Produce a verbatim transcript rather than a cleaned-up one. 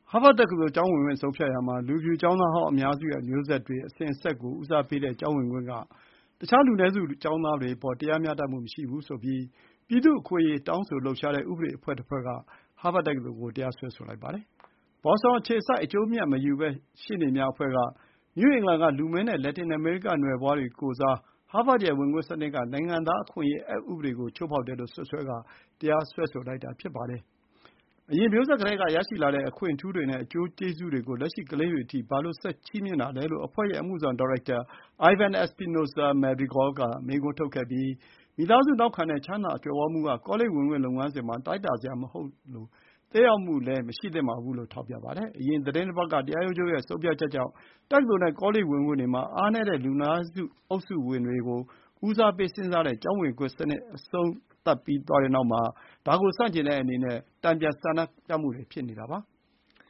ဟားဗတ်တက္ကသိုလ်ကျောင်းဝင်ခွင့်ဆုံးဖြတ်ရာမှာ လူဖြူကျောင်းသားဟောင်းအများစုရဲ့မျိုးဆက်တွေအစဉ်အဆက်ကိုဦးစားပေးတဲ့ကျောင်းဝင်ခွင့်က တခြားလူနည်းစုကျောင်းသားတွေအပေါ်တရားမျှတမှုမရှိဘူးဆိုပြီး ပြည်သူ့အခွင့်အရေးတောင်းဆိုလှုပ်ရှားတဲ့ဥပဒေအဖွဲ့တဖွဲ့က ဟားဗတ်တက္ကသိုလ်ကို တရားစွဲဆိုလိုက်ပါတယ်။ ဘော်စတွန်အခြေစိုက် အကျိုးအမြတ်မယူဘဲရှေ့နေများအဖွဲ့က နယူးအင်္ဂလန်က လူမည်းနဲ့ လက်တင်အမေရိကနွယ်ဖွားတွေကိုယ်စား ဟားဗတ်ရဲ့ဝင်ခွင့်စနစ်က နိုင်ငံသားအခွင့်အရေးအက်ဥပဒေကိုချိုးဖောက်တယ်လို့စွပ်စွဲကာ တရားစွဲဆိုလိုက်တာဖြစ်ပါတယ်။ အရင်မျိုးဆက်ကတည်းကရရှိလာတဲ့အခွင့်အထူးတွေနဲ့ အကျိုးကျေးဇူးတွေကို လက်ရှိကလေးတွေအထိ ဘာလို့ ဆက်ချီးမြှင့်တာလဲလို့ အဖွဲ့ရဲ့အမှုဆောင်ဒါရိုက်တာ Ivan Espinosa-Madrigal က မေးခွန်းထုတ်ခဲ့ပြီး မိသားစုနောက်ခံနဲ့ ချမ်းသာကြွယ်ဝမှုက ကောလိပ်ဝင်ခွင့်လုပ်ငန်းစဉ်မှာ တိုင်းတာစရာမဟုတ်သလို သက်ရောက်မှုလည်းမရှိသင့်ပါဘူးလို့ ထောက်ပြပါတယ်။ အရင်သီတင်းတပတ်က တရားရုံးချုပ်ရဲ့ဆုံးဖြတ်ချက်ကြောင့် တက္ကသိုလ်နဲ့ကောလိပ်ဝင်ခွင့်တွေမှာ အားနည်းတဲ့လူနည်းစုအုပ်စုဝင်တွေကို ဦးစားပေးစဉ်းစားတဲ့ ကျောင်းဝင်ခွင့်စနစ်အဆုံးသတ်သွားပြီးတဲ့နောက် ဒါကိုဆန့်ကျင်တဲ့အနေနဲ့ တန်ပြန်ဆန္ဒပြမှုတွေဖြစ်နေတာပါ။